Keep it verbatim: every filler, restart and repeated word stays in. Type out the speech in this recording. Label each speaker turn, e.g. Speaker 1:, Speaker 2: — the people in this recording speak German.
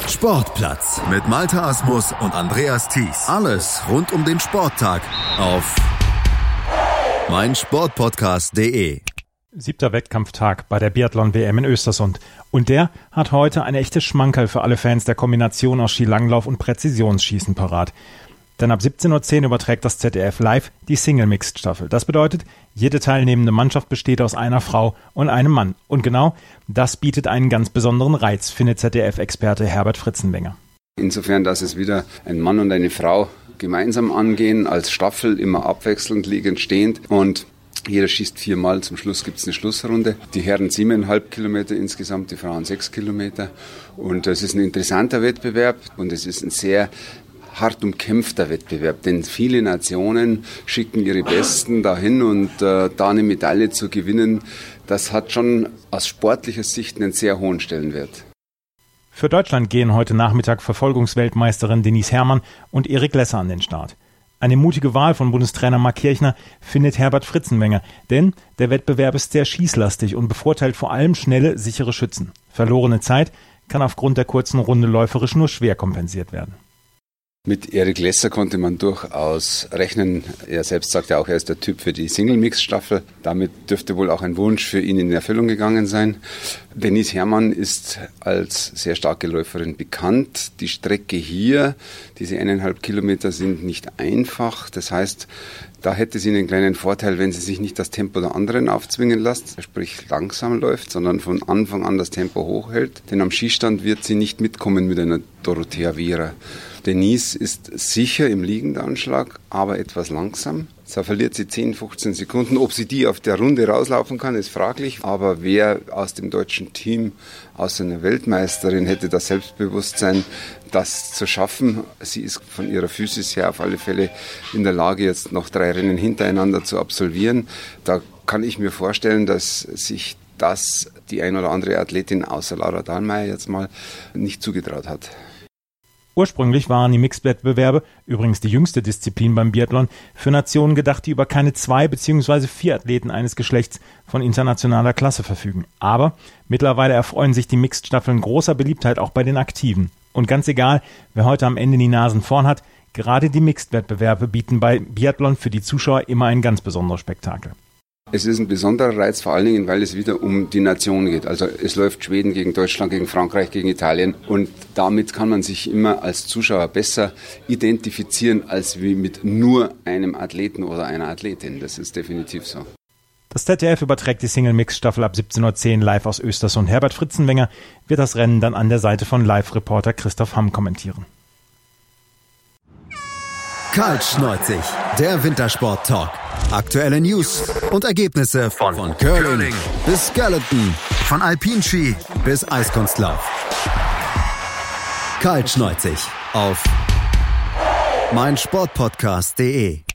Speaker 1: Sportplatz mit Malte Asmus und Andreas Thies. Alles rund um den Sporttag auf meinsportpodcast punkt de.
Speaker 2: Siebter Wettkampftag bei der Biathlon-W M in Östersund. Und der hat heute eine echte Schmankerl für alle Fans der Kombination aus Skilanglauf und Präzisionsschießen parat. Denn ab siebzehn Uhr zehn überträgt das Z D F live die Single-Mixed-Staffel. Das bedeutet, jede teilnehmende Mannschaft besteht aus einer Frau und einem Mann. Und genau das bietet einen ganz besonderen Reiz, findet Z D F-Experte Herbert Fritzenwenger.
Speaker 3: Insofern, dass es wieder ein Mann und eine Frau gemeinsam angehen, als Staffel, immer abwechselnd, liegend, stehend. Und jeder schießt viermal, zum Schluss gibt es eine Schlussrunde. Die Herren siebeneinhalb Kilometer insgesamt, die Frauen sechs Kilometer. Und es ist ein interessanter Wettbewerb und es ist ein sehr hart umkämpfter Wettbewerb, denn viele Nationen schicken ihre Besten dahin und äh, da eine Medaille zu gewinnen, das hat schon aus sportlicher Sicht einen sehr hohen Stellenwert.
Speaker 2: Für Deutschland gehen heute Nachmittag Verfolgungsweltmeisterin Denise Herrmann und Erik Lesser an den Start. Eine mutige Wahl von Bundestrainer Marc Kirchner findet Herbert Fritzenwenger, denn der Wettbewerb ist sehr schießlastig und bevorteilt vor allem schnelle, sichere Schützen. Verlorene Zeit kann aufgrund der kurzen Runde läuferisch nur schwer kompensiert werden.
Speaker 3: Mit Erik Lesser konnte man durchaus rechnen. Er selbst sagt ja auch, er ist der Typ für die Single-Mix-Staffel. Damit dürfte wohl auch ein Wunsch für ihn in Erfüllung gegangen sein. Denise Herrmann ist als sehr starke Läuferin bekannt. Die Strecke hier, diese eineinhalb Kilometer, sind nicht einfach. Das heißt, da hätte sie einen kleinen Vorteil, wenn sie sich nicht das Tempo der anderen aufzwingen lässt, sprich langsam läuft, sondern von Anfang an das Tempo hochhält. Denn am Skistand wird sie nicht mitkommen mit einer Dorothea Viera. Denise ist sicher im Liegendanschlag, aber etwas langsam. Da verliert sie zehn, fünfzehn Sekunden. Ob sie die auf der Runde rauslaufen kann, ist fraglich. Aber wer aus dem deutschen Team, außer einer Weltmeisterin, hätte das Selbstbewusstsein, das zu schaffen? Sie ist von ihrer Physis her auf alle Fälle in der Lage, jetzt noch drei Rennen hintereinander zu absolvieren. Da kann ich mir vorstellen, dass sich das die ein oder andere Athletin, außer Laura Dahlmeier jetzt mal, nicht zugetraut hat.
Speaker 2: Ursprünglich waren die Mixed-Wettbewerbe, übrigens die jüngste Disziplin beim Biathlon, für Nationen gedacht, die über keine zwei bzw. vier Athleten eines Geschlechts von internationaler Klasse verfügen. Aber mittlerweile erfreuen sich die Mixed-Staffeln großer Beliebtheit auch bei den Aktiven. Und ganz egal, wer heute am Ende die Nasen vorn hat, gerade die Mixed-Wettbewerbe bieten bei Biathlon für die Zuschauer immer ein ganz besonderes Spektakel.
Speaker 3: Es ist ein besonderer Reiz, vor allen Dingen, weil es wieder um die Nation geht. Also es läuft Schweden gegen Deutschland, gegen Frankreich, gegen Italien. Und damit kann man sich immer als Zuschauer besser identifizieren, als wie mit nur einem Athleten oder einer Athletin. Das ist definitiv so.
Speaker 2: Das Z D F überträgt die Single-Mix-Staffel ab siebzehn Uhr zehn live aus Östersund. Herbert Fritzenwenger wird das Rennen dann an der Seite von Live-Reporter Christoph Hamm kommentieren.
Speaker 1: Kaltschneuzig, der Wintersport-Talk. Aktuelle News und Ergebnisse von, von Curling, Curling bis Skeleton, von Alpinski bis Eiskunstlauf. Kaltschneuzig auf meinsportpodcast punkt de.